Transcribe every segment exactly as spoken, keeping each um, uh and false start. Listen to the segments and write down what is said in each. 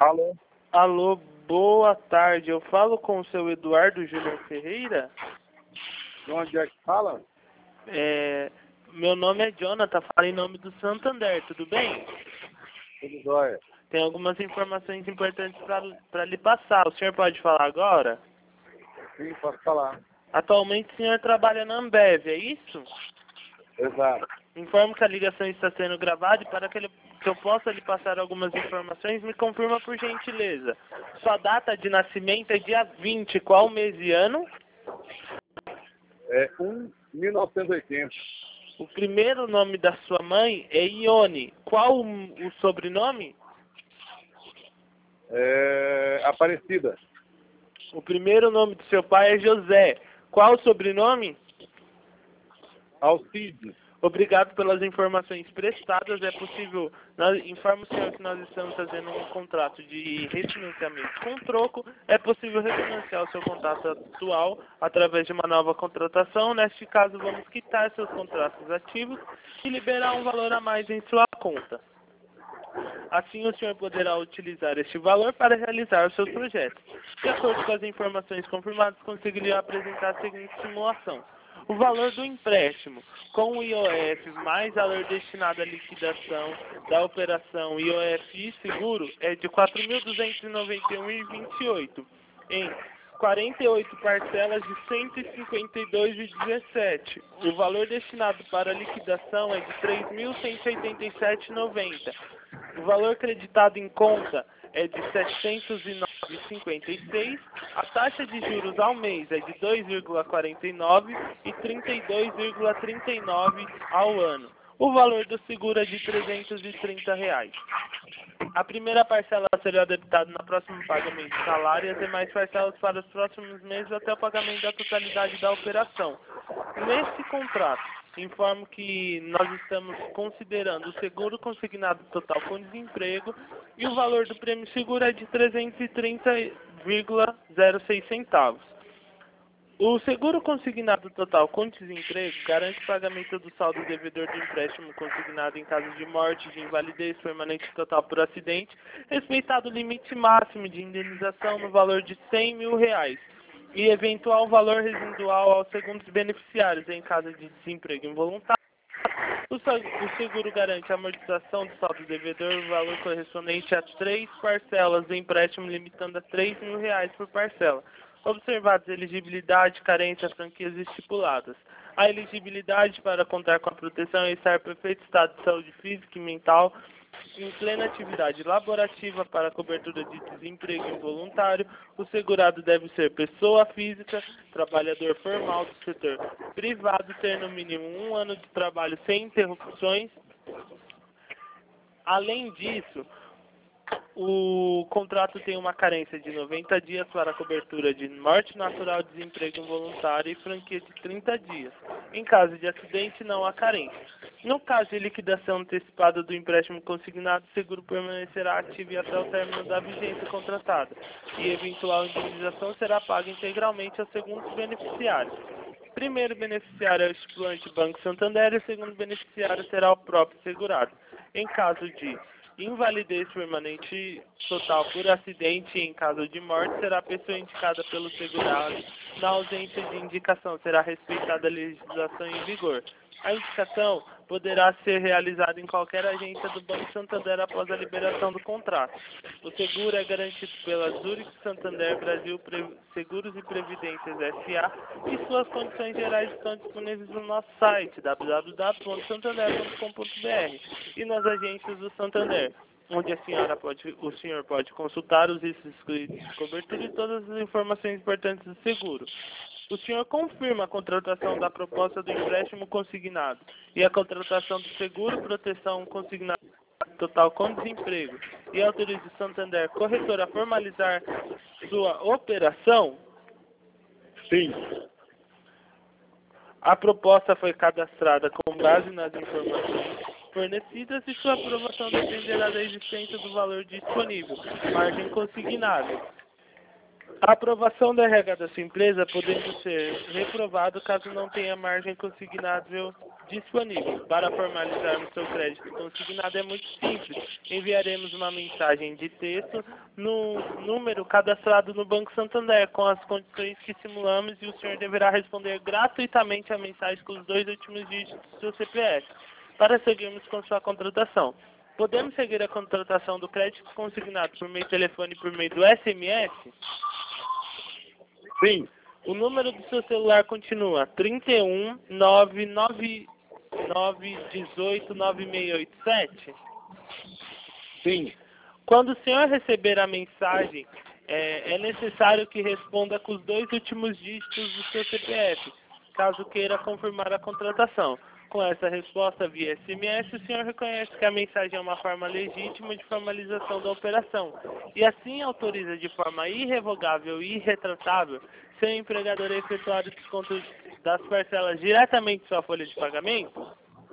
Alô? Alô, boa tarde. Eu falo com o seu Eduardo Júnior Ferreira? De onde é que fala? É, meu nome é Jonathan, falo em nome do Santander, tudo bem? Tudo jóia. Tem algumas informações importantes para lhe passar. O senhor pode falar agora? Sim, posso falar. Atualmente o senhor trabalha na Ambev, é isso? Exato. Informo que a ligação está sendo gravada e para que, ele, que eu possa lhe passar algumas informações, me confirma por gentileza. Sua data de nascimento é dia vinte, qual mês e ano? É um mil novecentos e oitenta. O primeiro nome da sua mãe é Ione. Qual o, o sobrenome? É Aparecida. O primeiro nome do seu pai é José. Qual o sobrenome? Alcides. Obrigado pelas informações prestadas. É possível... Nós, informo o senhor que nós estamos fazendo um contrato de refinanciamento com troco. É possível refinanciar o seu contrato atual através de uma nova contratação. Neste caso, vamos quitar seus contratos ativos e liberar um valor a mais em sua conta. Assim, o senhor poderá utilizar este valor para realizar os seus projetos. De acordo com as informações confirmadas, conseguiria apresentar a seguinte simulação. O valor do empréstimo com o I O F mais valor destinado à liquidação da operação I O F e seguro é de quatro mil duzentos e noventa e um reais e vinte e oito centavos em quarenta e oito parcelas de cento e cinquenta e dois reais e dezessete centavos. O valor destinado para a liquidação é de três mil cento e oitenta e sete reais e noventa centavos. O valor creditado em conta é de setecentos e nove reais e cinquenta e seis centavos. A taxa de juros ao mês é de dois vírgula quarenta e nove e trinta e dois vírgula trinta e nove ao ano. O valor do seguro é de trezentos e trinta reais. A primeira parcela será debitada no próximo pagamento de salário e as demais parcelas para os próximos meses até o pagamento da totalidade da operação. Neste contrato, informo que nós estamos considerando o seguro consignado total com desemprego e o valor do prêmio seguro é de trezentos e trinta vírgula zero seis centavos. O seguro consignado total com desemprego garante o pagamento do saldo devedor do empréstimo consignado em caso de morte, de invalidez permanente total por acidente, respeitado o limite máximo de indenização no valor de cem mil reais e eventual valor residual aos segundos beneficiários em caso de desemprego involuntário. O seguro garante a amortização do saldo devedor, o valor correspondente a três parcelas do empréstimo, limitando a três mil reais por parcela. Observados elegibilidade, carência, franquias estipuladas. A elegibilidade para contar com a proteção é estar em perfeito estado de saúde física e mental, em plena atividade laborativa para cobertura de desemprego involuntário. O segurado deve ser pessoa física, trabalhador formal do setor privado, ter no mínimo um ano de trabalho sem interrupções. Além disso, o contrato tem uma carência de noventa dias para a cobertura de morte natural, desemprego involuntário e franquia de trinta dias. Em caso de acidente, não há carência. No caso de liquidação antecipada do empréstimo consignado, o seguro permanecerá ativo até o término da vigência contratada e eventual indenização será paga integralmente aos segundos beneficiários. O primeiro beneficiário é o estipulante Banco Santander e o segundo beneficiário será o próprio segurado. Em caso de invalidez permanente total por acidente e em caso de morte, será a pessoa indicada pelo segurado. Na ausência de indicação, será respeitada a legislação em vigor. A indicação poderá ser realizada em qualquer agência do Banco Santander após a liberação do contrato. O seguro é garantido pela Zurich Santander Brasil Seguros e Previdências S A e suas condições gerais estão disponíveis no nosso site w w w ponto santander ponto com ponto b r e nas agências do Santander, onde a senhora pode, o senhor pode consultar os riscos de cobertura e todas as informações importantes do seguro. O senhor confirma a contratação da proposta do empréstimo consignado e a contratação do seguro proteção consignado total com desemprego e autoriza o Santander Corretor a formalizar sua operação? Sim. A proposta foi cadastrada com base nas informações fornecidas e sua aprovação dependerá da existência do valor disponível, margem consignada. A aprovação do R H da sua empresa podendo ser reprovado caso não tenha margem consignável disponível. Para formalizarmos seu crédito consignado é muito simples. Enviaremos uma mensagem de texto no número cadastrado no Banco Santander com as condições que simulamos e o senhor deverá responder gratuitamente a mensagem com os dois últimos dígitos do seu C P F para seguirmos com sua contratação. Podemos seguir a contratação do crédito consignado por meio de telefone e por meio do S M S? Sim. O número do seu celular continua trinta e um, nove nove nove, dezoito, nove seis oito sete? Sim. Quando o senhor receber a mensagem, é, é necessário que responda com os dois últimos dígitos do seu C P F, caso queira confirmar a contratação. Com essa resposta via S M S, o senhor reconhece que a mensagem é uma forma legítima de formalização da operação e assim autoriza de forma irrevogável e irretratável seu empregador a efetuar o desconto das parcelas diretamente em sua folha de pagamento?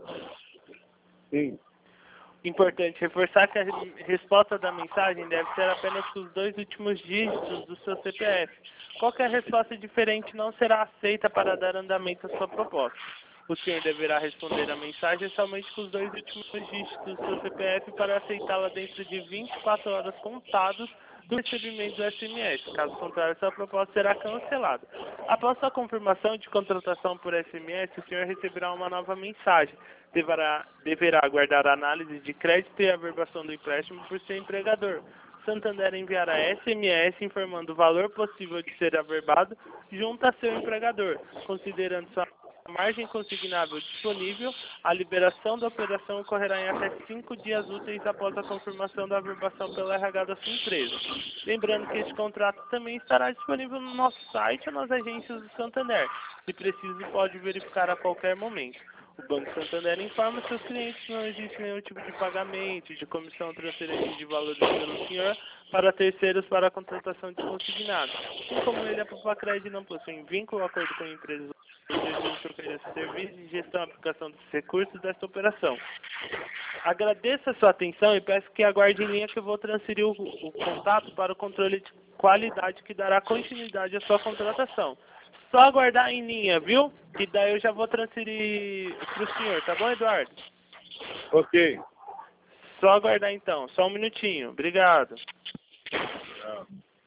Sim. Importante reforçar que a resposta da mensagem deve ser apenas com os dois últimos dígitos do seu C P F. Qualquer resposta diferente não será aceita para dar andamento à sua proposta. O senhor deverá responder a mensagem somente com os dois últimos dígitos do seu C P F para aceitá-la dentro de vinte e quatro horas contados do recebimento do S M S. Caso contrário, sua proposta será cancelada. Após sua confirmação de contratação por S M S, o senhor receberá uma nova mensagem. Deverá, deverá aguardar a análise de crédito e averbação do empréstimo por seu empregador. Santander enviará S M S informando o valor possível de ser averbado junto a seu empregador, considerando sua margem consignável disponível. A liberação da operação ocorrerá em até cinco dias úteis após a confirmação da averbação pelo R H da sua empresa. Lembrando que esse contrato também estará disponível no nosso site ou nas agências do Santander. Se preciso, pode verificar a qualquer momento. O Banco Santander informa seus clientes que não existe nenhum tipo de pagamento, de comissão transferência de valores pelo senhor para terceiros para a contratação de consignado. Assim como ele, a Papacred não possui vínculo ou acordo com a empresa que oferece serviço de gestão e aplicação dos recursos desta operação. Agradeço a sua atenção e peço que aguarde em linha que eu vou transferir o, o contato para o controle de qualidade que dará continuidade à sua contratação. Só aguardar em linha, viu? Que daí eu já vou transferir para o senhor, tá bom, Eduardo? Ok. Só aguardar então, só um minutinho. Obrigado. Ah.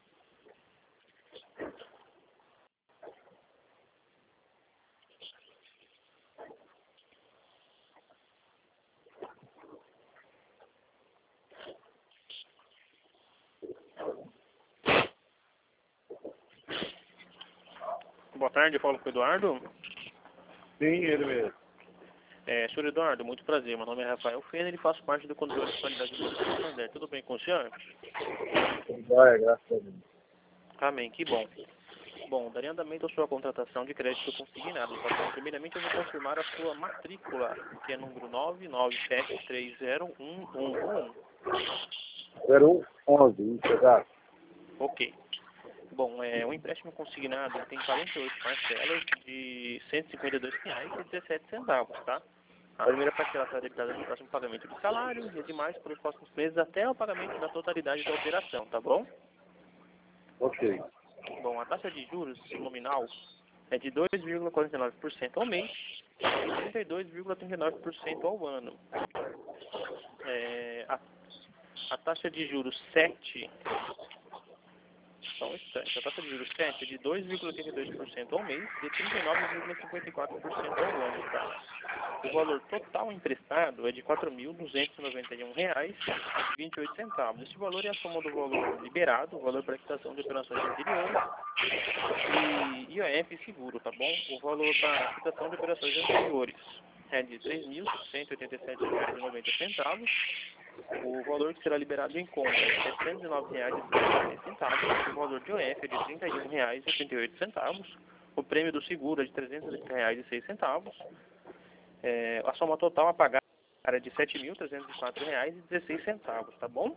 Boa tarde, eu falo com o Eduardo. Sim, ele mesmo. É, senhor Eduardo, muito prazer. Meu nome é Rafael Fener e faço parte do controle de qualidade do Santander. Tudo bem com o senhor? Vai, graças a Deus. Amém, que bom. Bom, daria andamento à sua contratação de crédito consignado. Tá bom? Primeiramente, eu vou confirmar a sua matrícula, que é número nove nove sete três zero um um um. zero um onze, isso, exato. Ok. Bom, é, o empréstimo consignado tem quarenta e oito parcelas de cento e cinquenta e dois reais e dezessete centavos, tá? A primeira parcela será debitada no próximo pagamento de salário e as demais por os próximos meses até o pagamento da totalidade da operação, tá bom? Ok. Bom, a taxa de juros nominal é de dois vírgula quarenta e nove por cento ao mês e trinta e dois vírgula trinta e nove por cento ao ano. É, a, a taxa de juros sete Só um instante. A taxa de juros sete é de dois vírgula oitenta e dois por cento ao mês e trinta e nove vírgula cinquenta e quatro por cento ao ano, tá? O valor total emprestado é de quatro mil duzentos e noventa e um reais e vinte e oito centavos. Esse valor é a soma do valor liberado, o valor para quitação de operações anteriores e I O F e seguro, tá bom? O valor para quitação de operações anteriores é de três mil cento e oitenta e sete reais e noventa centavos. O valor que será liberado em conta é setecentos e nove reais e cinquenta e seis centavos. O valor de O F é de trinta e um reais e oitenta e oito centavos. O prêmio do seguro é de trezentos e trinta reais e seis centavos. É, a soma total a pagar é de sete mil trezentos e quatro reais e dezesseis centavos, tá bom?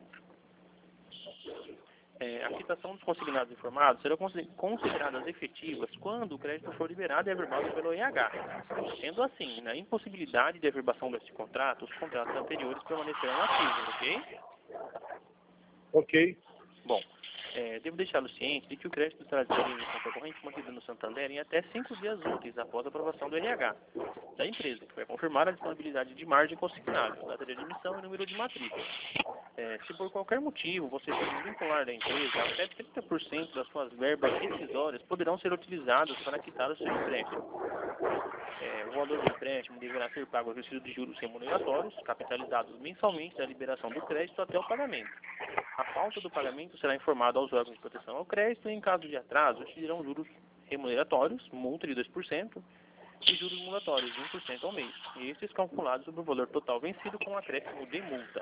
É, a quitação dos consignados informados serão consideradas efetivas quando o crédito for liberado e averbado pelo I H. Sendo assim, na impossibilidade de averbação deste contrato, os contratos anteriores permanecerão ativos, ok? Ok. Bom, É, devo deixá-lo ciente de que o crédito será disponível em conta corrente mantida no Santander em até cinco dias úteis após a aprovação do R H da empresa, que vai confirmar a disponibilidade de margem consignável, data de admissão e número de matrícula. É, se por qualquer motivo você se desvincular da empresa, até trinta por cento das suas verbas rescisórias poderão ser utilizadas para quitar o seu empréstimo. É, o valor do empréstimo deverá ser pago ao recibo de juros remuneratórios, capitalizados mensalmente da liberação do crédito até o pagamento. A falta do pagamento será informada aos órgãos de proteção ao crédito e, em caso de atraso, exigirão juros remuneratórios, multa de dois por cento, e juros mulatórios de um por cento ao mês, e estes calculados sobre o valor total vencido com acréscimo de multa.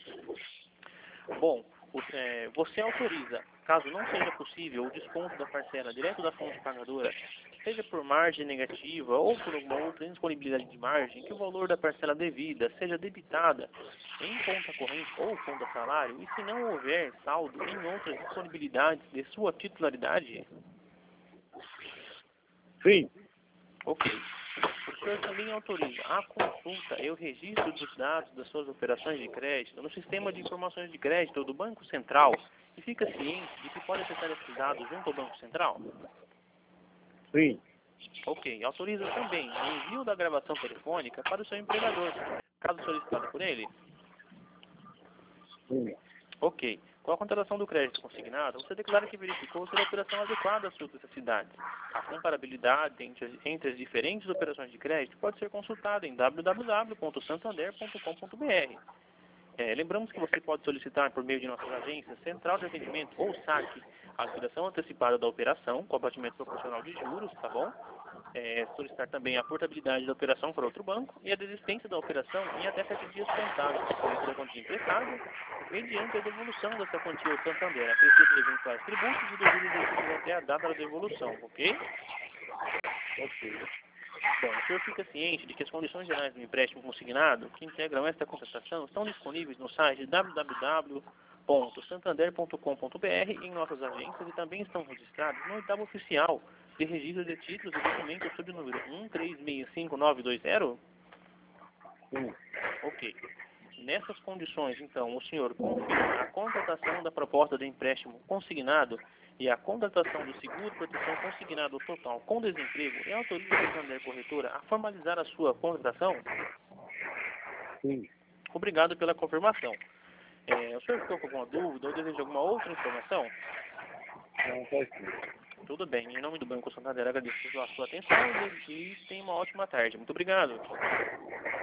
Bom, o, é, você autoriza, caso não seja possível, o desconto da parcela direto da fonte pagadora, seja por margem negativa ou por alguma outra indisponibilidade de margem, que o valor da parcela devida seja debitada em conta corrente ou conta salário, e se não houver saldo em outras disponibilidades de sua titularidade? Sim. Ok. O senhor também autoriza a consulta e o registro dos dados das suas operações de crédito no sistema de informações de crédito do Banco Central e fica ciente de que pode acessar esses dados junto ao Banco Central? Sim. Ok. Autoriza também o envio da gravação telefônica para o seu empregador, caso solicitado por ele? Sim. Ok. Com a contratação do crédito consignado, você declara que verificou ser a operação adequada às suas necessidades. A comparabilidade entre as, entre as diferentes operações de crédito pode ser consultada em w w w ponto santander ponto com ponto b r. É, lembramos que você pode solicitar por meio de nossas agências, Central de Atendimento ou SAC, a liquidação antecipada da operação, com abatimento proporcional de juros, tá bom? É, solicitar também a portabilidade da operação para outro banco e a desistência da operação em até sete dias contáveis, com da quantia emprestada, mediante a devolução dessa quantia ao Santander, acrescido de eventuais tributos e dos juros devidos até a data da devolução, ok? Ok. Bom, o senhor fica ciente de que as condições gerais do empréstimo consignado, que integram esta contratação, estão disponíveis no site w w w ponto santander ponto com ponto b r em nossas agências e também estão registrados no oitavo oficial de registro de títulos e documentos sob o número um três seis cinco nove dois zero? Sim. Ok. Nessas condições, então, o senhor confirma a contratação da proposta de empréstimo consignado e a contratação do seguro proteção consignado total com desemprego e autoriza a Santander Corretora a formalizar a sua contratação? Sim. Obrigado pela confirmação. É, o senhor ficou com alguma dúvida ou deseja alguma outra informação? Não, tá aqui. Tudo bem. Em nome do Banco Santander, agradeço a sua atenção e, e tenha uma ótima tarde. Muito obrigado.